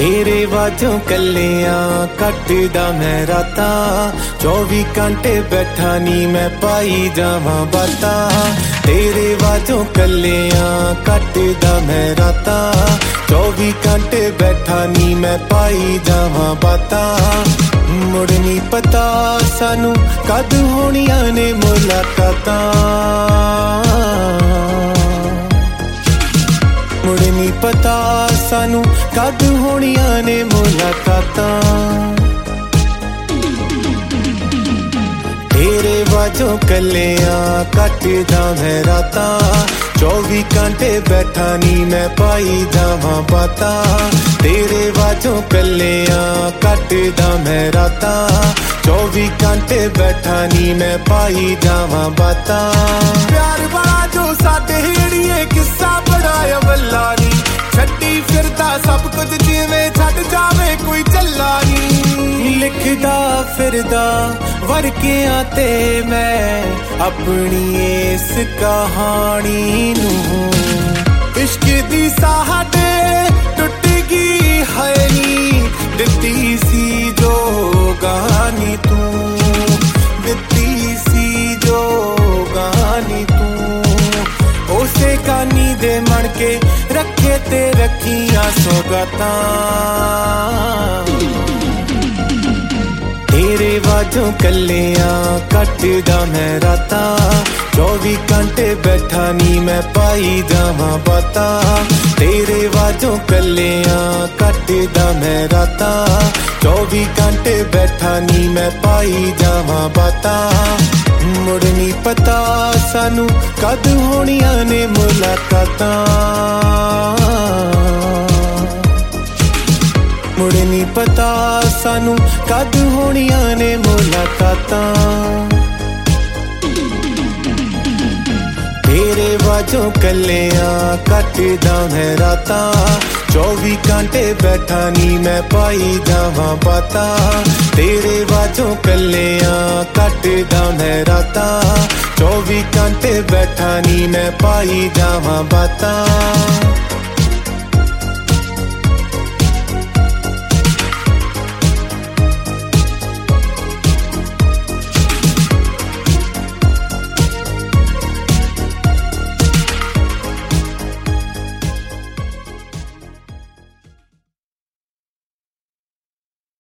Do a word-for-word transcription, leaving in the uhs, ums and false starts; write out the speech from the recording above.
तेरे वाजों कलियां कटदा मैं राता, चौबी घंटे बैठा नी मैं पाई जावां बाता। तेरे वाजों कलियां कटदा मैं राता, चौबी घंटे बैठा नी मैं पाई जावां बाता। मुड़ नी पता सानू कद होणियां ने मुलाकातां, मुड़ नी पता सानू कद होणियां ने मुलाकातां। तेरे वाजों कलियां कटदा मैं रातां, चौबी घंटे बैठा नी मैं पाई जावां बाता। तेरे वाजों कलियां कटदा मैं रातां, चौबी घंटे बैठा नी मैं पाई जावां बाता। प्यार बड़ा जो साडे हेड़िए किस्सा बड़ा अवला नी, छड्डी फिरदा सब कुछ जिवें छड्ड जावे कोई चला नी। लिखदा फिरदा वर्कियां ते मैं अपनी इस कहानी नूं, इश्क दी साडे टुट गई है नी, दित्ती सी जो गानी तू, दित्ती सी जो गानी तू। उसे गानी दे मन के रखे ते रखियां सौगातां। तेरे वाजों कलियां कटदा मैं रातां, चौबी घंटे बैठा नी मैं पाई जावां बाता। तेरे वाजों कलियां कटदा मैं रातां, चौबी घंटे बैठा नी मैं पाई जावां बाता। मुड़ नी पता सानू कद होणियां ने मुलाकातां, मुड़ नी पता सानू कद होणियां ने मुलाकातां। तेरे वाजों कलियां कटदा मैं रातां, चौबी घंटे बैठा नी मैं पाई जावां बाता। तेरे वाजों कलियां कटदा मैं रातां, चौबी घंटे बैठा नी मैं पाई जावां बाता।